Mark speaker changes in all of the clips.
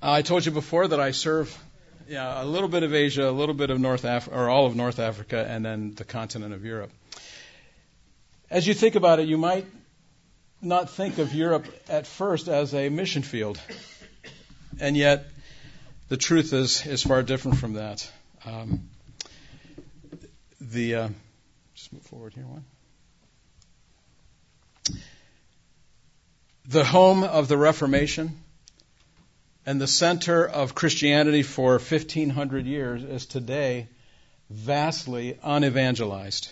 Speaker 1: I told you before that I serve a little bit of Asia, a little bit of North Africa, or all of North Africa, and then the continent of Europe. As you think about it, you might not think of Europe at first as a mission field, and yet the truth is far different from that. Just move forward here one. The home of the Reformation and the center of Christianity for 1,500 years is today vastly unevangelized.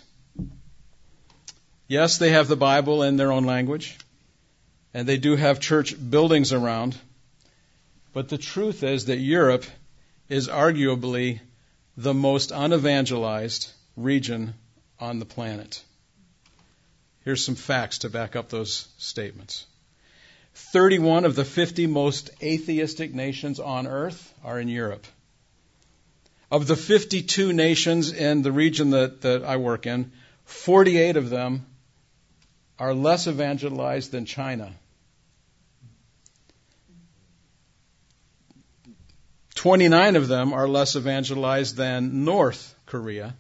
Speaker 1: Yes, they have the Bible in their own language, and they do have church buildings around, but the truth is that Europe is arguably the most unevangelized region on the planet. Here's some facts to back up those statements. 31 of the 50 most atheistic nations on earth are in Europe. Of the 52 nations in the region that I work in, 48 of them are less evangelized than China. 29 of them are less evangelized than North Korea.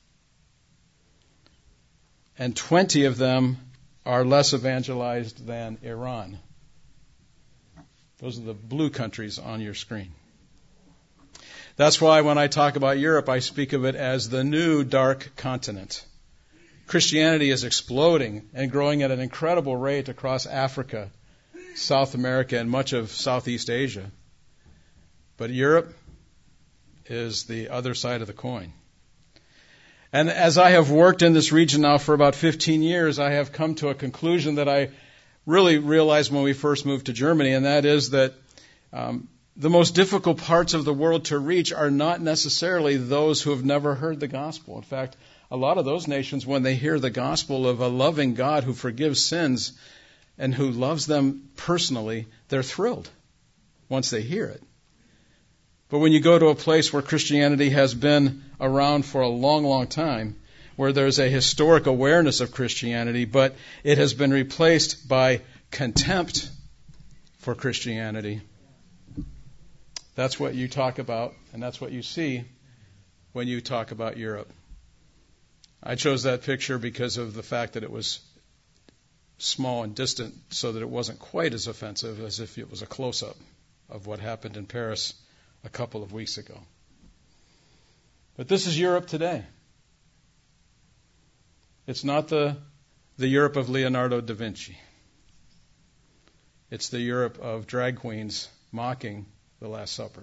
Speaker 1: And 20 of them are less evangelized than Iran. Those are the blue countries on your screen. That's why when I talk about Europe, I speak of it as the new dark continent. Christianity is exploding and growing at an incredible rate across Africa, South America, and much of Southeast Asia. But Europe is the other side of the coin. And as I have worked in this region now for about 15 years, I have come to a conclusion that I really realized when we first moved to Germany, and that is that the most difficult parts of the world to reach are not necessarily those who have never heard the gospel. In fact, a lot of those nations, when they hear the gospel of a loving God who forgives sins and who loves them personally, they're thrilled once they hear it. But when you go to a place where Christianity has been around for a long, long time, where there's a historic awareness of Christianity, but it has been replaced by contempt for Christianity, that's what you talk about, and that's what you see when you talk about Europe. I chose that picture because of the fact that it was small and distant, so that it wasn't quite as offensive as if it was a close-up of what happened in Paris a couple of weeks ago. But this is Europe today. It's not the Europe of Leonardo da Vinci. It's the Europe of drag queens mocking the Last Supper.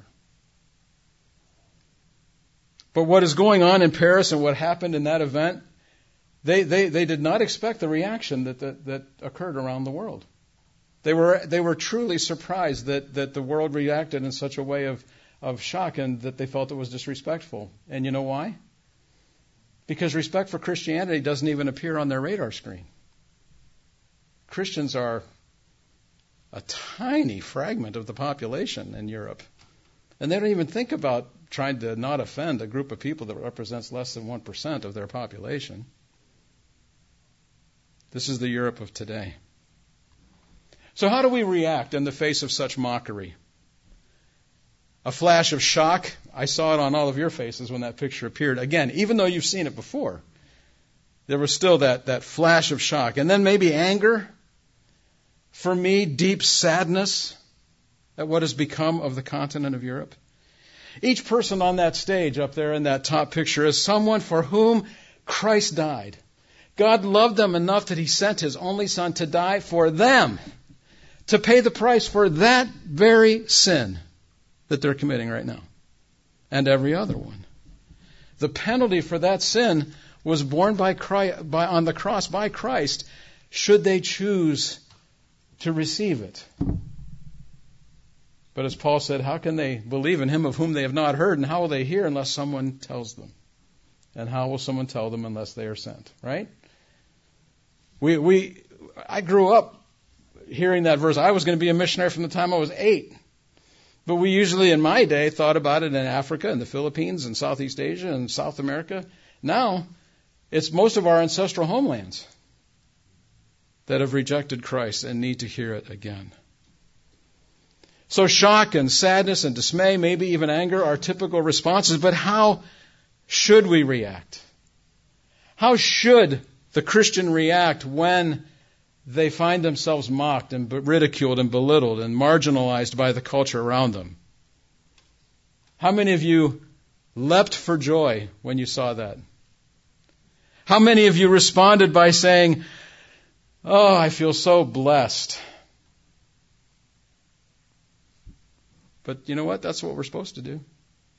Speaker 1: But what is going on in Paris and what happened in that event, they did not expect the reaction that occurred around the world. They were truly surprised that the world reacted in such a way of shock, and that they felt it was disrespectful. And you know why? Because respect for Christianity doesn't even appear on their radar screen. Christians are a tiny fragment of the population in Europe. And they don't even think about trying to not offend a group of people that represents less than 1% of their population. This is the Europe of today. So how do we react in the face of such mockery? A flash of shock. I saw it on all of your faces when that picture appeared. Again, even though you've seen it before, there was still that flash of shock. And then maybe anger. For me, deep sadness at what has become of the continent of Europe. Each person on that stage up there in that top picture is someone for whom Christ died. God loved them enough that He sent His only Son to die for them, to pay the price for that very sin that they're committing right now, and every other one. The penalty for that sin was borne on the cross by Christ, should they choose to receive it. But as Paul said, how can they believe in Him of whom they have not heard, and how will they hear unless someone tells them? And how will someone tell them unless they are sent? Right? I grew up hearing that verse. I was going to be a missionary from the time I was 8. But we usually, in my day, thought about it in Africa and the Philippines and Southeast Asia and South America. Now, it's most of our ancestral homelands that have rejected Christ and need to hear it again. So shock and sadness and dismay, maybe even anger, are typical responses. But how should we react? How should the Christian react when they find themselves mocked and ridiculed and belittled and marginalized by the culture around them? How many of you leapt for joy when you saw that? How many of you responded by saying, "Oh, I feel so blessed"? But you know what? That's what we're supposed to do.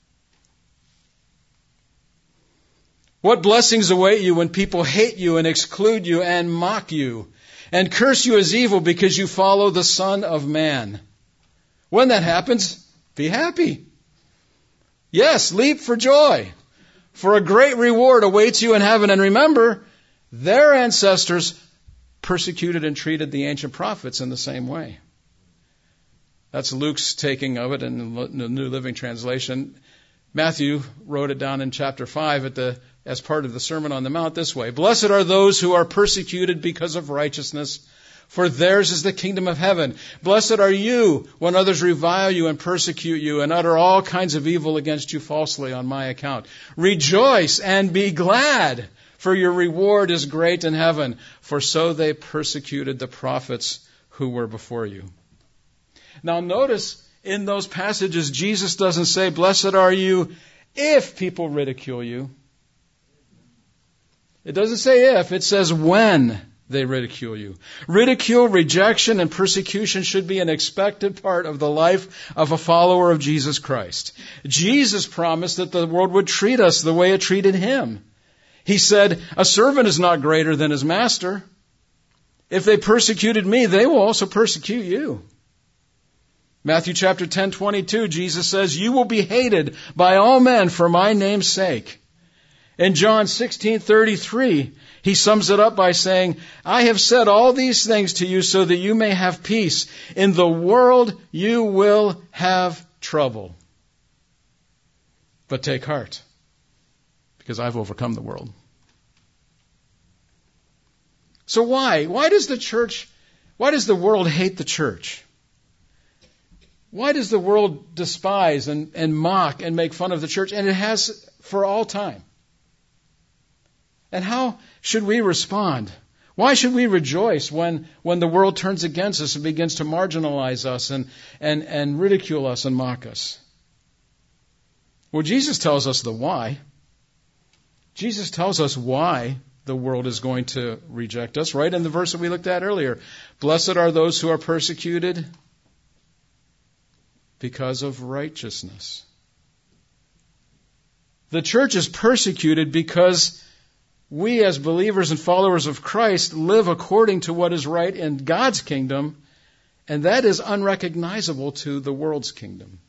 Speaker 1: What blessings await you when people hate you and exclude you and mock you and curse you as evil because you follow the Son of Man? When that happens, be happy. Yes, leap for joy, for a great reward awaits you in heaven. And remember, their ancestors persecuted and treated the ancient prophets in the same way. That's Luke's taking of it in the New Living Translation. Matthew wrote it down in chapter 5 as part of the Sermon on the Mount this way: "Blessed are those who are persecuted because of righteousness, for theirs is the kingdom of heaven. Blessed are you when others revile you and persecute you and utter all kinds of evil against you falsely on my account. Rejoice and be glad, for your reward is great in heaven, for so they persecuted the prophets who were before you." Now notice in those passages, Jesus doesn't say, "Blessed are you if people ridicule you." It doesn't say if, it says when they ridicule you. Ridicule, rejection, and persecution should be an expected part of the life of a follower of Jesus Christ. Jesus promised that the world would treat us the way it treated him. He said, "A servant is not greater than his master. If they persecuted me, they will also persecute you." Matthew chapter 10:22, Jesus says, "You will be hated by all men for my name's sake." In John 16:33, he sums it up by saying, "I have said all these things to you so that you may have peace. In the world you will have trouble. But take heart, because I've overcome the world." So why? Why does the world hate the church? Why does the world despise and mock and make fun of the church? And it has for all time. And how should we respond? Why should we rejoice when the world turns against us and begins to marginalize us and ridicule us and mock us? Well, Jesus tells us the why. Jesus tells us why the world is going to reject us, right in the verse that we looked at earlier. "Blessed are those who are persecuted because of righteousness." The church is persecuted because we as believers and followers of Christ live according to what is right in God's kingdom, and that is unrecognizable to the world's kingdom.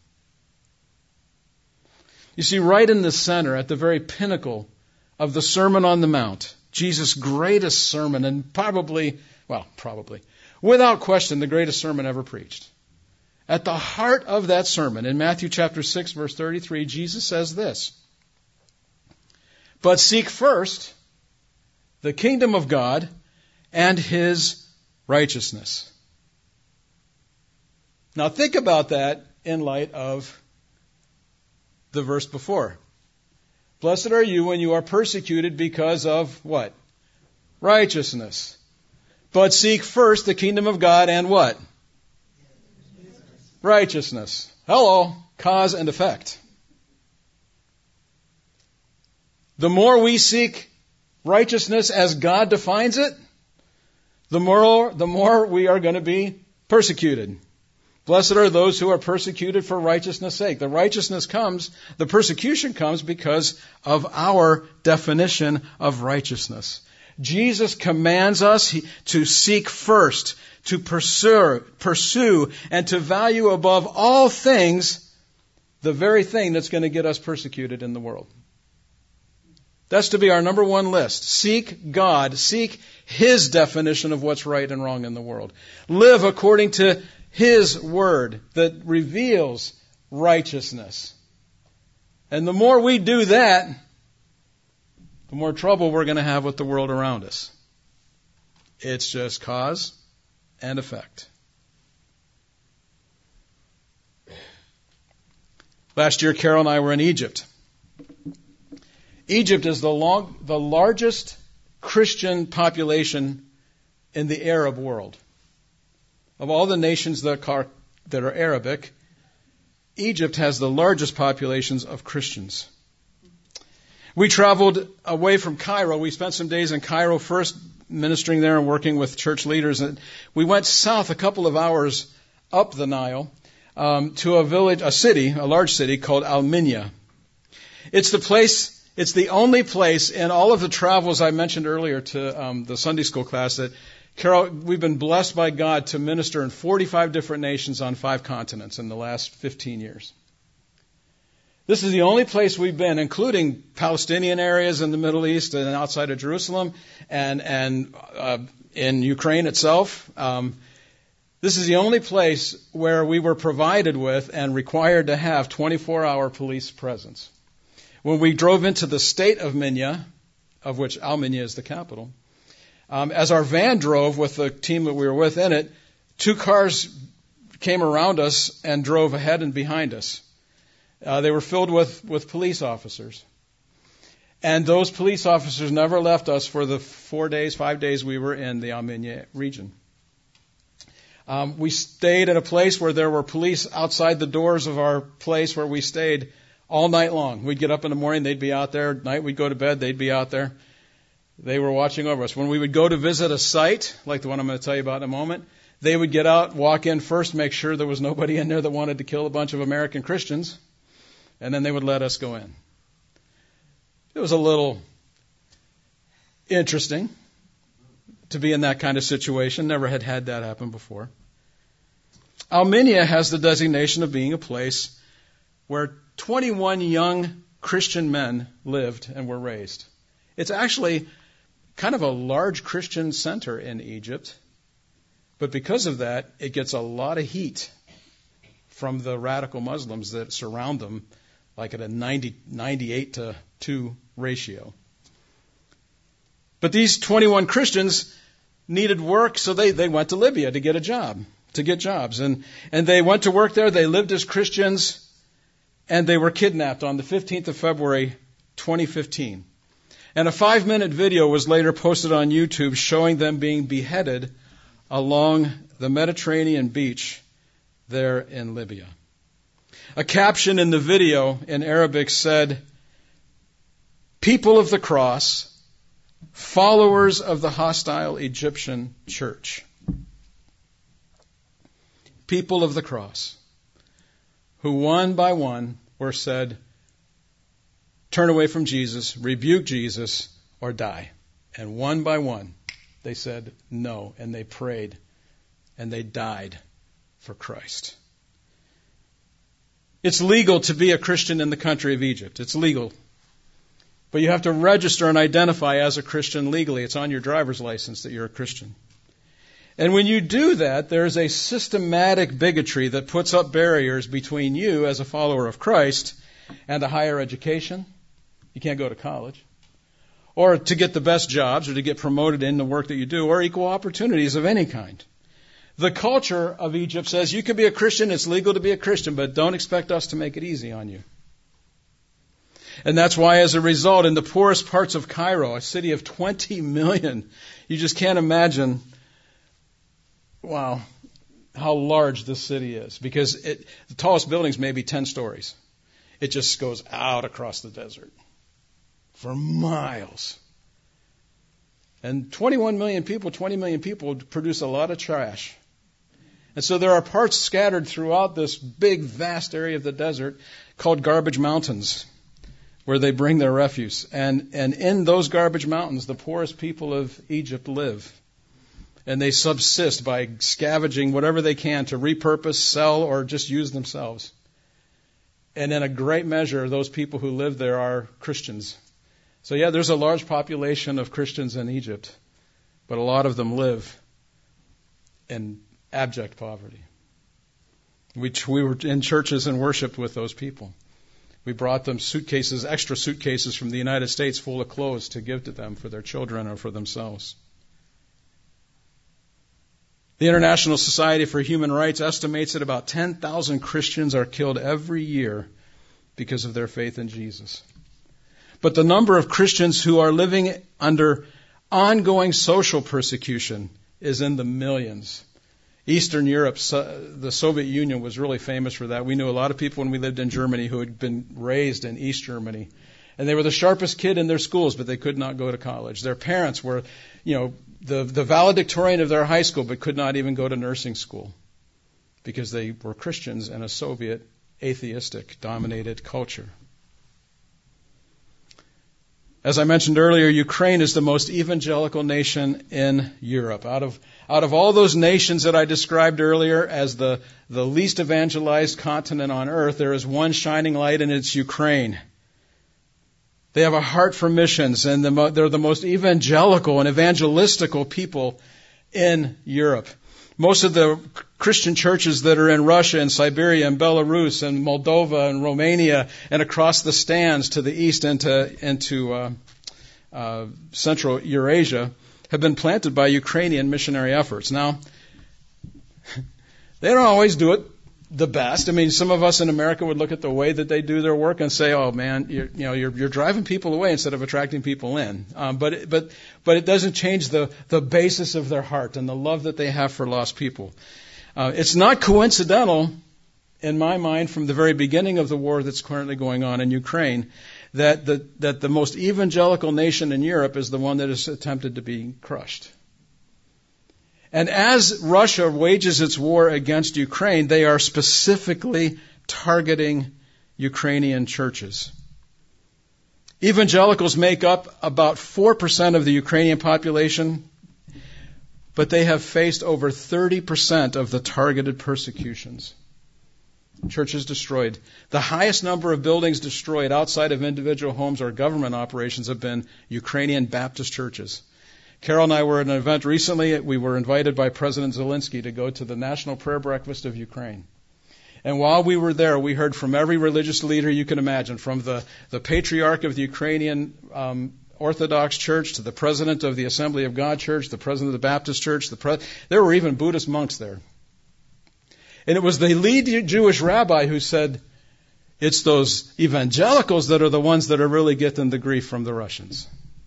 Speaker 1: You see, right in the center, at the very pinnacle of the Sermon on the Mount, Jesus' greatest sermon, and probably, without question, the greatest sermon ever preached. At the heart of that sermon, in Matthew chapter 6, verse 33, Jesus says this: "But seek first the kingdom of God and his righteousness." Now think about that in light of the verse before. Blessed are you when you are persecuted because of what? Righteousness. But seek first the kingdom of God and what? Righteousness. Hello, cause and effect. The more we seek righteousness as God defines it, the more we are going to be persecuted. Blessed are those who are persecuted for righteousness' sake. The persecution comes because of our definition of righteousness. Jesus commands us to seek first, to pursue, and to value above all things the very thing that's going to get us persecuted in the world. That's to be our number one list. Seek God. Seek his definition of what's right and wrong in the world. Live according to his word that reveals righteousness. And the more we do that, the more trouble we're going to have with the world around us. It's just cause and effect. Last year, Carol and I were in Egypt. Egypt is the largest Christian population in the Arab world. Of all the nations that are Arabic, Egypt has the largest populations of Christians. We traveled away from Cairo. We spent some days in Cairo first, ministering there and working with church leaders. And we went south a couple of hours up the Nile to a large city called Al-Minya. It's the only place in all of the travels I mentioned earlier to the Sunday school class that, Carol, we've been blessed by God to minister in 45 different nations on 5 continents in the last 15 years. This is the only place we've been, including Palestinian areas in the Middle East and outside of Jerusalem and in Ukraine itself. This is the only place where we were provided with and required to have 24-hour police presence. When we drove into the state of Minya, of which Al-Minya is the capital, as our van drove with the team that we were with in it, 2 cars came around us and drove ahead and behind us. They were filled with police officers. And those police officers never left us for the 5 days we were in the Al-Minya region. We stayed at a place where there were police outside the doors of our place where we stayed all night long. We'd get up in the morning, they'd be out there. At night we'd go to bed, they'd be out there. They were watching over us. When we would go to visit a site, like the one I'm going to tell you about in a moment, they would get out, walk in first, make sure there was nobody in there that wanted to kill a bunch of American Christians, and then they would let us go in. It was a little interesting to be in that kind of situation. Never had that happen before. Al-Minya has the designation of being a place where 21 young Christian men lived and were raised. It's actually kind of a large Christian center in Egypt, but because of that, it gets a lot of heat from the radical Muslims that surround them, like at a 98-2 ratio. But these 21 Christians needed work, so they went to Libya to get jobs. And they went to work there, they lived as Christians, and they were kidnapped on the 15th of February, 2015. And a 5-minute video was later posted on YouTube showing them being beheaded along the Mediterranean beach there in Libya. A caption in the video in Arabic said, "People of the cross, followers of the hostile Egyptian church." People of the cross, who one by one were said, turn away from Jesus, rebuke Jesus, or die. And one by one, they said no, and they prayed, and they died for Christ. It's legal to be a Christian in the country of Egypt. It's legal. But you have to register and identify as a Christian legally. It's on your driver's license that you're a Christian. And when you do that, there's a systematic bigotry that puts up barriers between you as a follower of Christ and a higher education. You can't go to college. Or to get the best jobs, or to get promoted in the work that you do, or equal opportunities of any kind. The culture of Egypt says you can be a Christian, it's legal to be a Christian, but don't expect us to make it easy on you. And that's why, as a result, in the poorest parts of Cairo, a city of 20 million, you just can't imagine, wow, how large this city is. Because the tallest buildings may be 10 stories. It just goes out across the desert for miles. And 20 million people produce a lot of trash. And so there are parts scattered throughout this big, vast area of the desert called garbage mountains, where they bring their refuse. And in those garbage mountains, the poorest people of Egypt live. And they subsist by scavenging whatever they can to repurpose, sell, or just use themselves. And in a great measure, those people who live there are Christians. So yeah, there's a large population of Christians in Egypt, but a lot of them live in abject poverty. We were in churches and worshiped with those people. We brought them extra suitcases from the United States full of clothes to give to them for their children or for themselves. The International Society for Human Rights estimates that about 10,000 Christians are killed every year because of their faith in Jesus. But the number of Christians who are living under ongoing social persecution is in the millions. Eastern Europe, the Soviet Union was really famous for that. We knew a lot of people when we lived in Germany who had been raised in East Germany. And they were the sharpest kid in their schools, but they could not go to college. Their parents were, the valedictorian of their high school, but could not even go to nursing school because they were Christians in a Soviet atheistic dominated culture. As I mentioned earlier, Ukraine is the most evangelical nation in Europe. Out of all those nations that I described earlier as the least evangelized continent on earth, there is one shining light, and it's Ukraine. They have a heart for missions, and they're the most evangelical and evangelistical people in Europe. Most of the Christian churches that are in Russia and Siberia and Belarus and Moldova and Romania and across the stands to the east into Central Eurasia have been planted by Ukrainian missionary efforts. Now, they don't always do it the best. I mean, some of us in America would look at the way that they do their work and say, "Oh man, you're driving people away instead of attracting people in." But it doesn't change the basis of their heart and the love that they have for lost people. It's not coincidental, in my mind, from the very beginning of the war that's currently going on in Ukraine, that the most evangelical nation in Europe is the one that is attempted to be crushed. And as Russia wages its war against Ukraine, they are specifically targeting Ukrainian churches. Evangelicals make up about 4% of the Ukrainian population, but they have faced over 30% of the targeted persecutions. Churches destroyed. The highest number of buildings destroyed outside of individual homes or government operations have been Ukrainian Baptist churches. Carol and I were at an event recently. We were invited by President Zelensky to go to the National Prayer Breakfast of Ukraine. And while we were there, we heard from every religious leader you can imagine, from the patriarch of the Ukrainian Orthodox Church to the president of the Assembly of God Church, the president of the Baptist Church. There were even Buddhist monks there. And it was the lead Jewish rabbi who said, it's those evangelicals that are the ones that are really getting the grief from the Russians.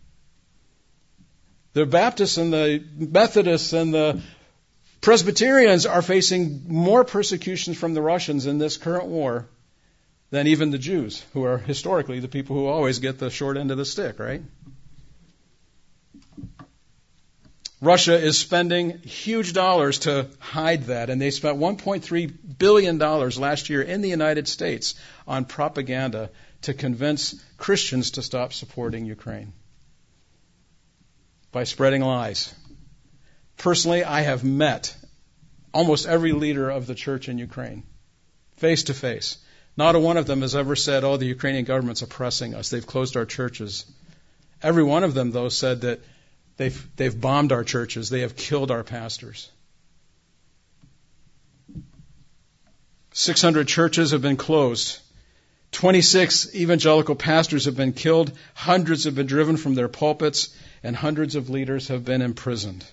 Speaker 1: The Baptists and the Methodists and the Presbyterians are facing more persecutions from the Russians in this current war than even the Jews, who are historically the people who always get the short end of the stick, right? Russia is spending huge dollars to hide that, and they spent $1.3 billion last year in the United States on propaganda to convince Christians to stop supporting Ukraine by spreading lies. Personally, I have met almost every leader of the church in Ukraine, face to face. Not a one of them has ever said, "Oh, the Ukrainian government's oppressing us. They've closed our churches." Every one of them, though, said that they've bombed our churches. They have killed our pastors. 600 churches have been closed. 26 evangelical pastors have been killed. Hundreds have been driven from their pulpits, and hundreds of leaders have been imprisoned.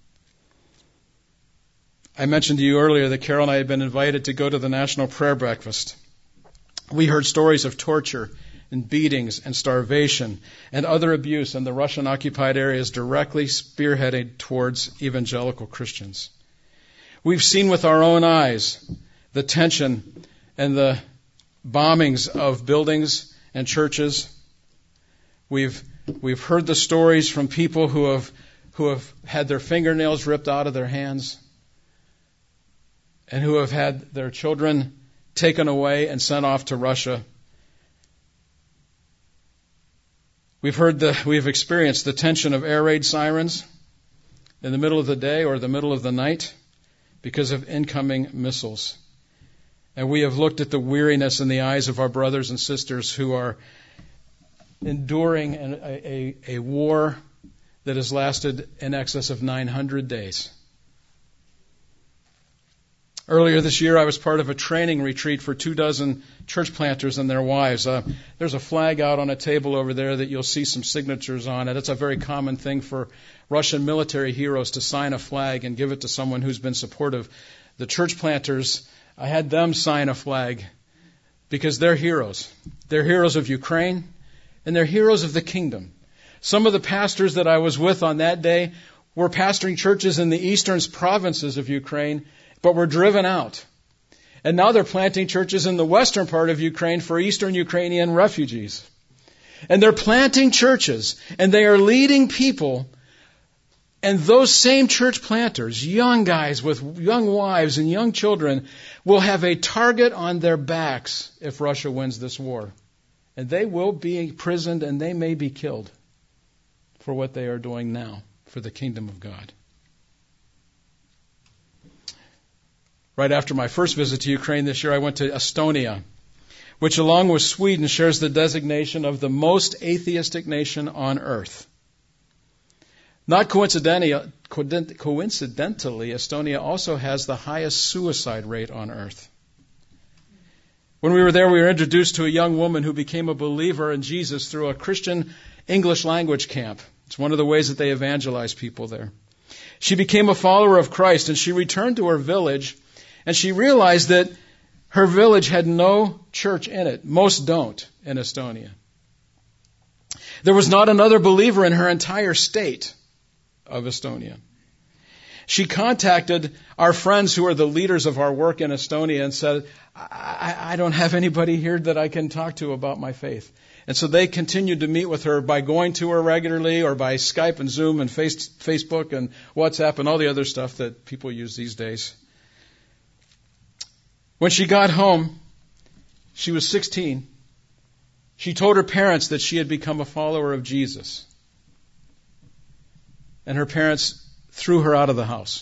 Speaker 1: I mentioned to you earlier that Carol and I had been invited to go to the National Prayer Breakfast. We heard stories of torture and beatings and starvation and other abuse in the Russian-occupied areas directly spearheaded towards evangelical Christians. We've seen with our own eyes the tension and the bombings of buildings and churches. We've heard the stories from people who have had their fingernails ripped out of their hands and who have had their children taken away and sent off to Russia. We've experienced the tension of air raid sirens in the middle of the day or the middle of the night because of incoming missiles. And we have looked at the weariness in the eyes of our brothers and sisters who are enduring a war that has lasted in excess of 900 days. Earlier this year, I was part of a training retreat for 24 church planters and their wives. There's a flag out on a table over there that you'll see some signatures on it. It's a very common thing for Russian military heroes to sign a flag and give it to someone who's been supportive. The church planters, I had them sign a flag because they're heroes. They're heroes of Ukraine, and they're heroes of the kingdom. Some of the pastors that I was with on that day were pastoring churches in the eastern provinces of Ukraine, but were driven out. And now they're planting churches in the western part of Ukraine for Eastern Ukrainian refugees. And they're planting churches, and they are leading people. And those same church planters, young guys with young wives and young children, will have a target on their backs if Russia wins this war. And they will be imprisoned, and they may be killed for what they are doing now for the kingdom of God. Right after my first visit to Ukraine this year, I went to Estonia, which along with Sweden shares the designation of the most atheistic nation on earth. Not coincidentally, Estonia also has the highest suicide rate on earth. When we were there, we were introduced to a young woman who became a believer in Jesus through a Christian English language camp. It's one of the ways that they evangelize people there. She became a follower of Christ, and she returned to her village, and she realized that her village had no church in it. Most don't in Estonia. There was not another believer in her entire state of Estonia. She contacted our friends who are the leaders of our work in Estonia and said, I don't have anybody here that I can talk to about my faith. And so they continued to meet with her by going to her regularly or by Skype and Zoom and Facebook and WhatsApp and all the other stuff that people use these days. When she got home, she was 16. She told her parents that she had become a follower of Jesus. And her parents threw her out of the house.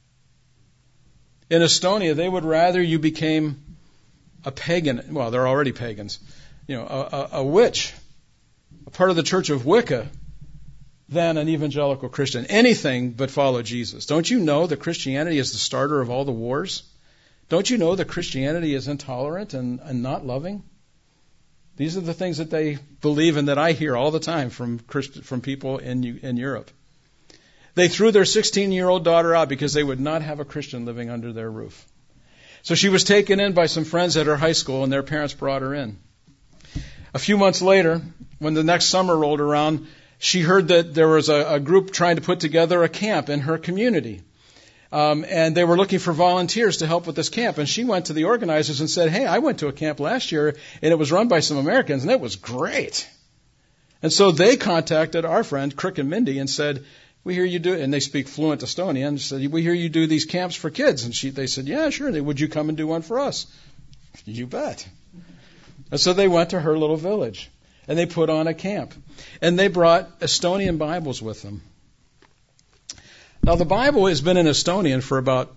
Speaker 1: In Estonia, they would rather you became a pagan. Well, they're already pagans. A witch, a part of the church of Wicca, than an evangelical Christian. Anything but follow Jesus. Don't you know that Christianity is the starter of all the wars? Don't you know that Christianity is intolerant and not loving? These are the things that they believe and that I hear all the time from people in Europe. They threw their 16-year-old daughter out because they would not have a Christian living under their roof. So she was taken in by some friends at her high school, and their parents brought her in. A few months later, when the next summer rolled around, she heard that there was a group trying to put together a camp in her community. And they were looking for volunteers to help with this camp. And she went to the organizers and said, hey, I went to a camp last year, and it was run by some Americans, and it was great. And so they contacted our friend, Crick and Mindy, and said, we hear you do, and they speak fluent Estonian, and said, we hear you do these camps for kids. And they said, yeah, sure. Would you come and do one for us? You bet. And so they went to her little village, and they put on a camp. And they brought Estonian Bibles with them. Now, the Bible has been in Estonian for about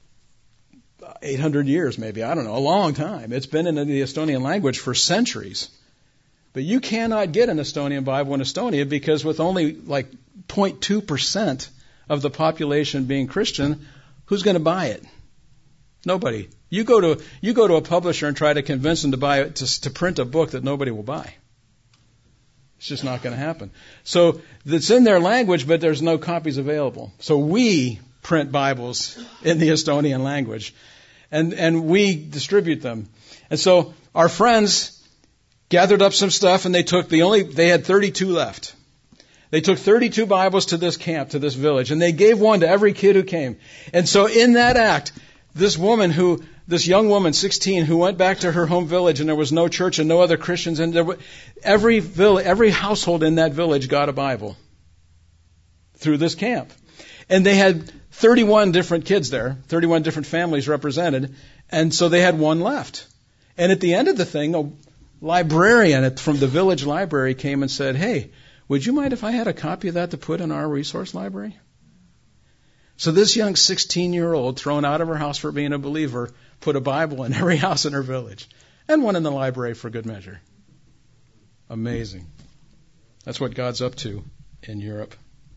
Speaker 1: 800 years, maybe. I don't know, a long time. It's been in the Estonian language for centuries. But you cannot get an Estonian Bible in Estonia because with only like 0.2% of the population being Christian, who's going to buy it? Nobody. You go to a publisher and try to convince them to buy it, to print a book that nobody will buy. It's just not going to happen. So it's in their language, but there's no copies available. So we print Bibles in the Estonian language, and we distribute them. And so our friends gathered up some stuff, and they had 32 left. They took 32 Bibles to this camp, to this village, and they gave one to every kid who came. And so in that act, this young woman, 16, who went back to her home village, and there was no church and no other Christians, and every household in that village got a Bible through this camp. And they had 31 different kids there, 31 different families represented, and so they had one left. And at the end of the thing, a librarian from the village library came and said, hey, would you mind if I had a copy of that to put in our resource library? So this young 16-year-old, thrown out of her house for being a believer, put a Bible in every house in her village, and one in the library for good measure. Amazing. That's what God's up to in Europe.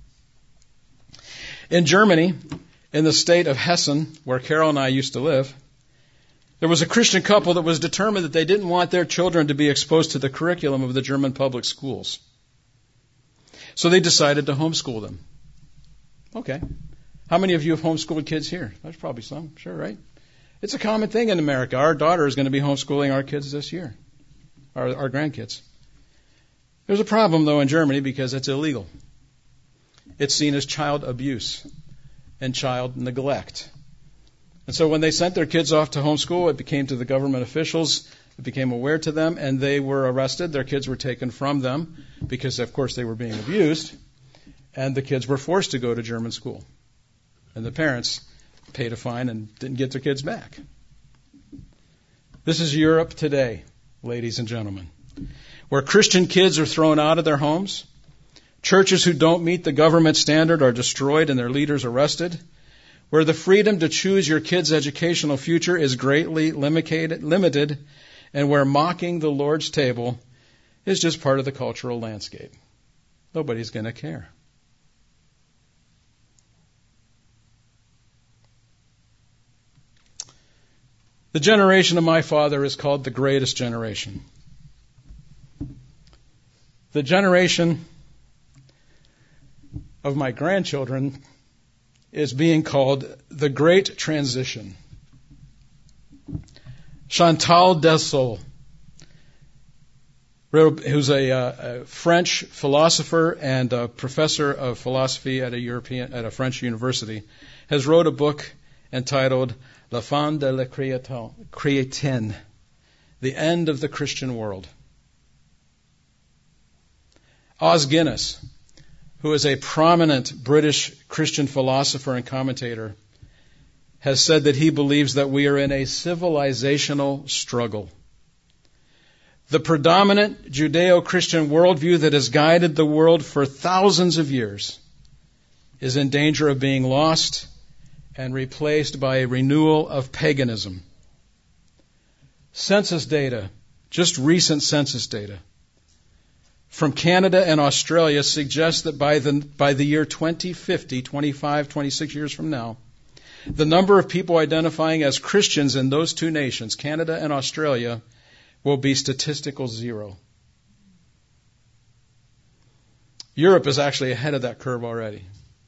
Speaker 1: In Germany, in the state of Hessen, where Carol and I used to live, there was a Christian couple that was determined that they didn't want their children to be exposed to the curriculum of the German public schools. So they decided to homeschool them. Okay. How many of you have homeschooled kids here? There's probably some, sure, right? It's a common thing in America. Our daughter is going to be homeschooling our kids this year, our grandkids. There's a problem, though, in Germany because it's illegal. It's seen as child abuse and child neglect. And so when they sent their kids off to homeschool, it became to the government officials, it became aware to them, and they were arrested. Their kids were taken from them because, of course, they were being abused, and the kids were forced to go to German school. And the parents paid a fine and didn't get their kids back. This is Europe today, ladies and gentlemen, where Christian kids are thrown out of their homes, churches who don't meet the government standard are destroyed and their leaders arrested, where the freedom to choose your kid's educational future is greatly limited, and where mocking the Lord's table is just part of the cultural landscape. Nobody's going to care. The generation of my father is called the greatest generation. The generation of my grandchildren is being called the Great Transition. Chantal Delsol, who's a French philosopher and a professor of philosophy at a French university, has wrote a book entitled La fin de la chrétienne, the end of the Christian world. Os Guinness, who is a prominent British Christian philosopher and commentator, has said that he believes that we are in a civilizational struggle. The predominant Judeo-Christian worldview that has guided the world for thousands of years is in danger of being lost and replaced by a renewal of paganism. Census data, just recent census data, from Canada and Australia suggests that by the year 2050, 25, 26 years from now, the number of people identifying as Christians in those two nations, Canada and Australia, will be statistical zero. Europe is actually ahead of that curve already.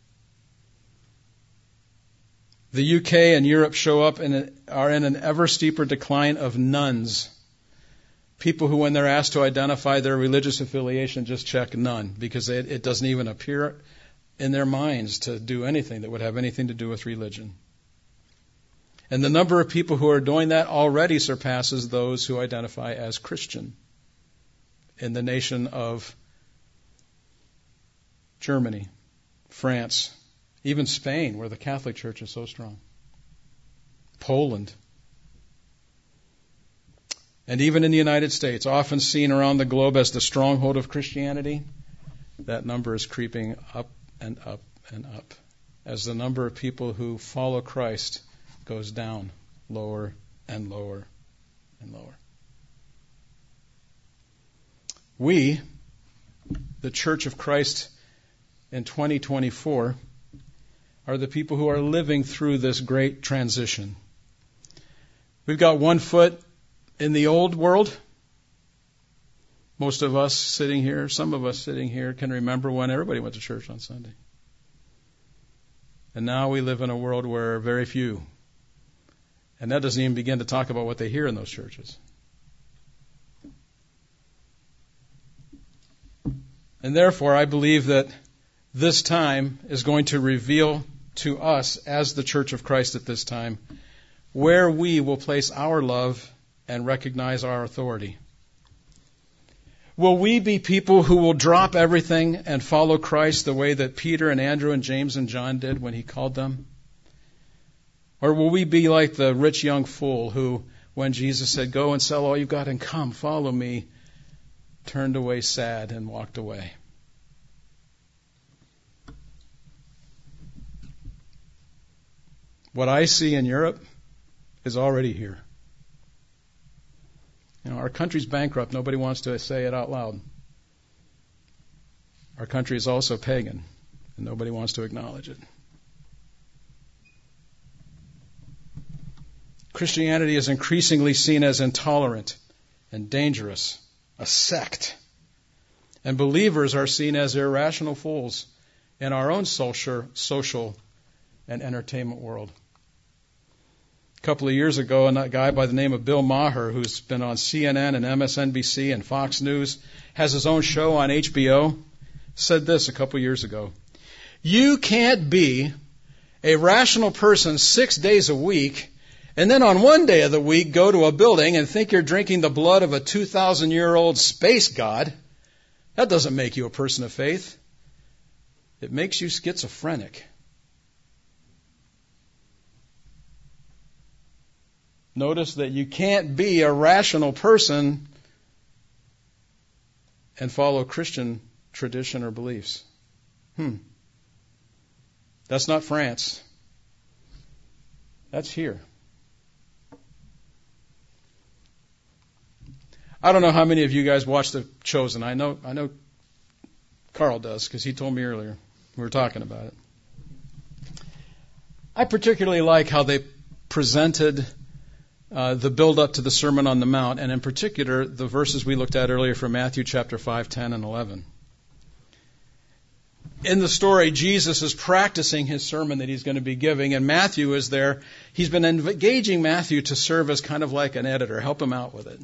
Speaker 1: The UK and Europe are in an ever steeper decline of nuns. People who, when they're asked to identify their religious affiliation, just check none, because it doesn't even appear in their minds to do anything that would have anything to do with religion. And the number of people who are doing that already surpasses those who identify as Christian in the nation of Germany, France, even Spain, where the Catholic Church is so strong, Poland, and even in the United States, often seen around the globe as the stronghold of Christianity, that number is creeping up and up and up as the number of people who follow Christ goes down lower and lower and lower. We, the Church of Christ in 2024, are the people who are living through this great transition. We've got one foot in the old world. Most of us sitting here, some of us sitting here, can remember when everybody went to church on Sunday. And now we live in a world where very few. And that doesn't even begin to talk about what they hear in those churches. And therefore, I believe that this time is going to reveal to us, as the Church of Christ at this time, where we will place our love and recognize our authority. Will we be people who will drop everything and follow Christ the way that Peter and Andrew and James and John did when he called them? Or will we be like the rich young fool who, when Jesus said, "Go and sell all you've got and come, follow me," turned away sad and walked away? What I see in Europe is already here. Our country's bankrupt. Nobody wants to say it out loud. Our country is also pagan, and nobody wants to acknowledge it. Christianity is increasingly seen as intolerant and dangerous, a sect. And believers are seen as irrational fools in our own social and entertainment world. A couple of years ago, a guy by the name of Bill Maher, who's been on CNN and MSNBC and Fox News, has his own show on HBO, said this a couple of years ago. You can't be a rational person 6 days a week and then on one day of the week go to a building and think you're drinking the blood of a 2,000-year-old space god. That doesn't make you a person of faith. It makes you schizophrenic. Notice that you can't be a rational person and follow Christian tradition or beliefs. That's not France. That's here. I don't know how many of you guys watch The Chosen. I know Carl does, because he told me earlier. We were talking about it. I particularly like how they presented the build-up to the Sermon on the Mount, and in particular, the verses we looked at earlier from Matthew chapter 5, 10, and 11. In the story, Jesus is practicing his sermon that he's going to be giving, and Matthew is there. He's been engaging Matthew to serve as kind of like an editor, help him out with it.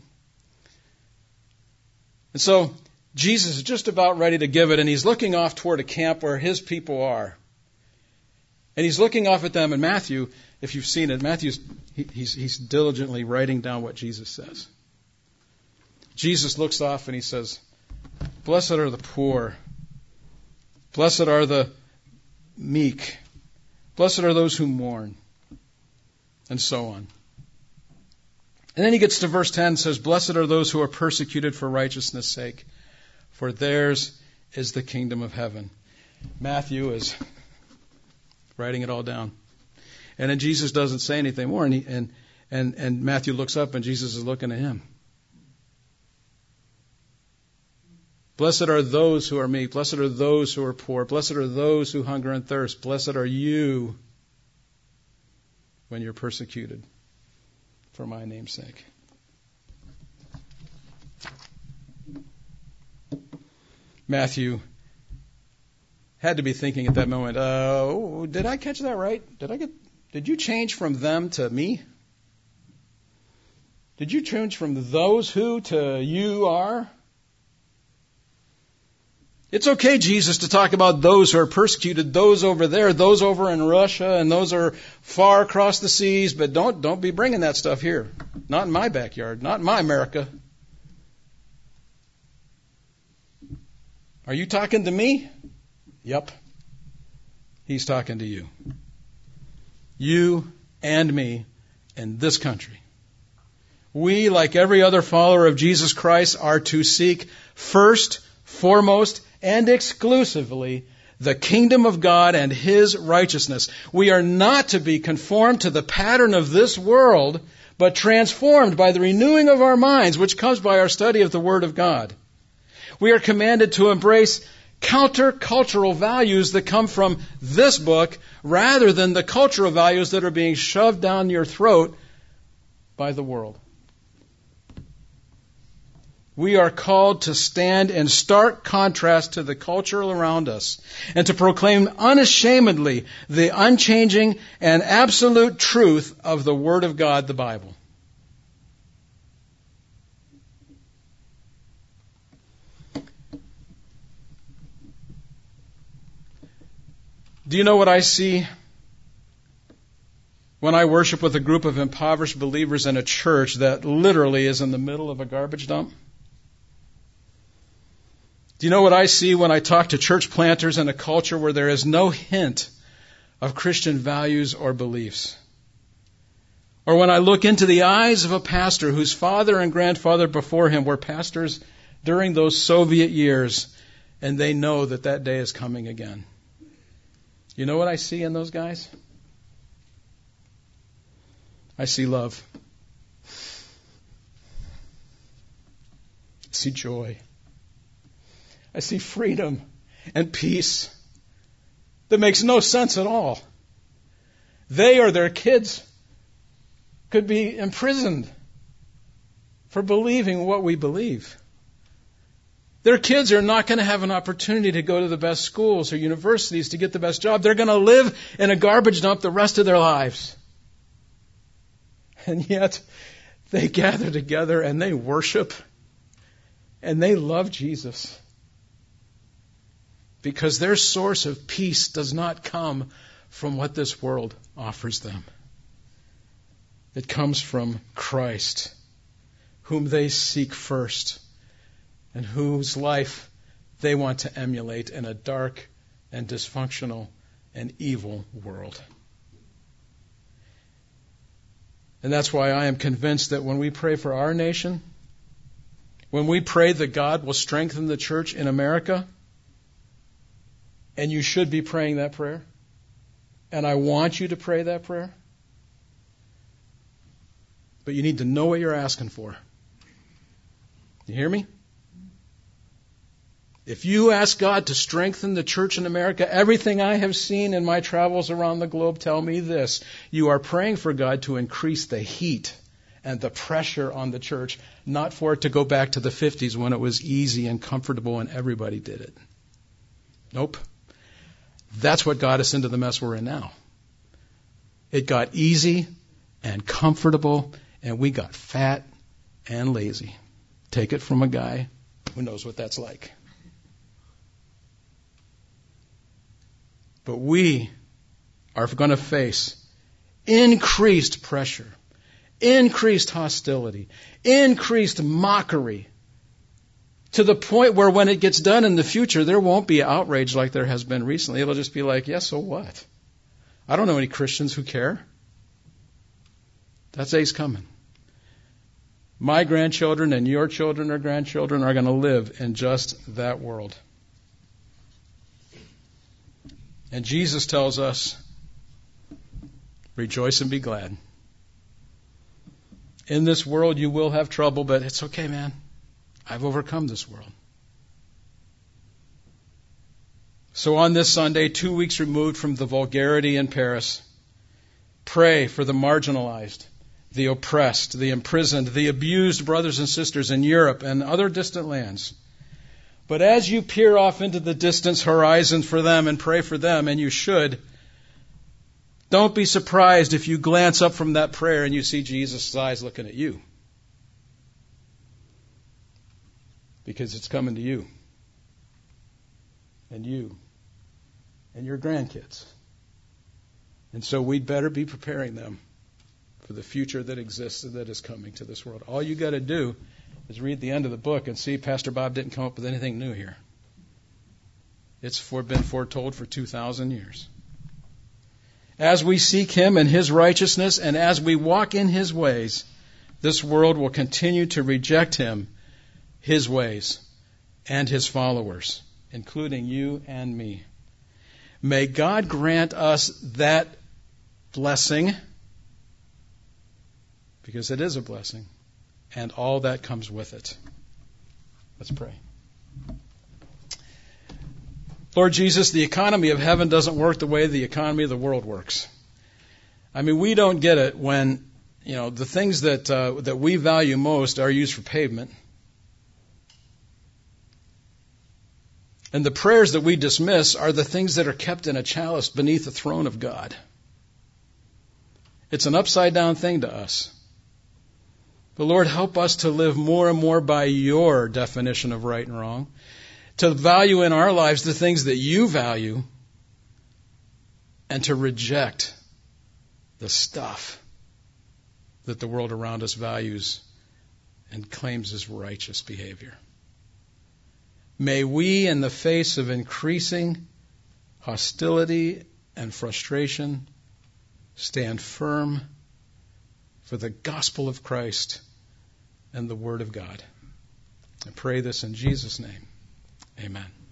Speaker 1: And so, Jesus is just about ready to give it, and he's looking off toward a camp where his people are. And he's looking off at them, and Matthew, if you've seen it, he's diligently writing down what Jesus says. Jesus looks off and he says, "Blessed are the poor. Blessed are the meek. Blessed are those who mourn." And so on. And then he gets to verse 10 and says, "Blessed are those who are persecuted for righteousness' sake, for theirs is the kingdom of heaven." Matthew is writing it all down. And then Jesus doesn't say anything more, and Matthew looks up, and Jesus is looking at him. Blessed are those who are meek. Blessed are those who are poor. Blessed are those who hunger and thirst. Blessed are you when you're persecuted for my name's sake. Matthew had to be thinking at that moment, did I catch that right? Did you change from them to me? Did you change from those who to you are? It's okay, Jesus, to talk about those who are persecuted, those over there, those over in Russia, and those are far across the seas, but don't be bringing that stuff here. Not in my backyard, not in my America. Are you talking to me? Yep. He's talking to you. You and me in this country. We, like every other follower of Jesus Christ, are to seek first, foremost, and exclusively the kingdom of God and His righteousness. We are not to be conformed to the pattern of this world, but transformed by the renewing of our minds, which comes by our study of the Word of God. We are commanded to embrace counter-cultural values that come from this book rather than the cultural values that are being shoved down your throat by the world. We are called to stand in stark contrast to the culture around us and to proclaim unashamedly the unchanging and absolute truth of the Word of God, the Bible. Do you know what I see when I worship with a group of impoverished believers in a church that literally is in the middle of a garbage dump? Do you know what I see when I talk to church planters in a culture where there is no hint of Christian values or beliefs? Or when I look into the eyes of a pastor whose father and grandfather before him were pastors during those Soviet years, and they know that that day is coming again? You know what I see in those guys? I see love. I see joy. I see freedom and peace that makes no sense at all. They or their kids could be imprisoned for believing what we believe. Their kids are not going to have an opportunity to go to the best schools or universities to get the best job. They're going to live in a garbage dump the rest of their lives. And yet they gather together and they worship and they love Jesus. Because their source of peace does not come from what this world offers them. It comes from Christ, whom they seek first, and whose life they want to emulate in a dark and dysfunctional and evil world. And that's why I am convinced that when we pray for our nation, when we pray that God will strengthen the church in America, and you should be praying that prayer, and I want you to pray that prayer, but you need to know what you're asking for. You hear me? If you ask God to strengthen the church in America, everything I have seen in my travels around the globe tell me this: you are praying for God to increase the heat and the pressure on the church, not for it to go back to the 50s when it was easy and comfortable and everybody did it. Nope. That's what got us into the mess we're in now. It got easy and comfortable, and we got fat and lazy. Take it from a guy who knows what that's like. But we are going to face increased pressure, increased hostility, increased mockery, to the point where when it gets done in the future, there won't be outrage like there has been recently. It'll just be like, yeah, so what? I don't know any Christians who care. That day's coming. My grandchildren and your children or grandchildren are going to live in just that world. And Jesus tells us, rejoice and be glad. In this world you will have trouble, but it's okay, man. I've overcome this world. So on this Sunday, 2 weeks removed from the vulgarity in Paris, pray for the marginalized, the oppressed, the imprisoned, the abused brothers and sisters in Europe and other distant lands. But as you peer off into the distance horizon for them and pray for them, and you should, don't be surprised if you glance up from that prayer and you see Jesus' eyes looking at you. Because it's coming to you. And you. And your grandkids. And so we'd better be preparing them for the future that exists and that is coming to this world. All you got to do is read the end of the book and see Pastor Bob didn't come up with anything new here. It's been foretold for 2,000 years. As we seek Him and His righteousness, and as we walk in His ways, this world will continue to reject Him, His ways, and His followers, including you and me. May God grant us that blessing, because it is a blessing, and all that comes with it. Let's pray. Lord Jesus, the economy of heaven doesn't work the way the economy of the world works. I mean, we don't get it when, the things that we value most are used for pavement. And the prayers that we dismiss are the things that are kept in a chalice beneath the throne of God. It's an upside down thing to us. But Lord, help us to live more and more by your definition of right and wrong, to value in our lives the things that you value, and to reject the stuff that the world around us values and claims as righteous behavior. May we, in the face of increasing hostility and frustration, stand firm for the gospel of Christ and the Word of God. I pray this in Jesus' name. Amen.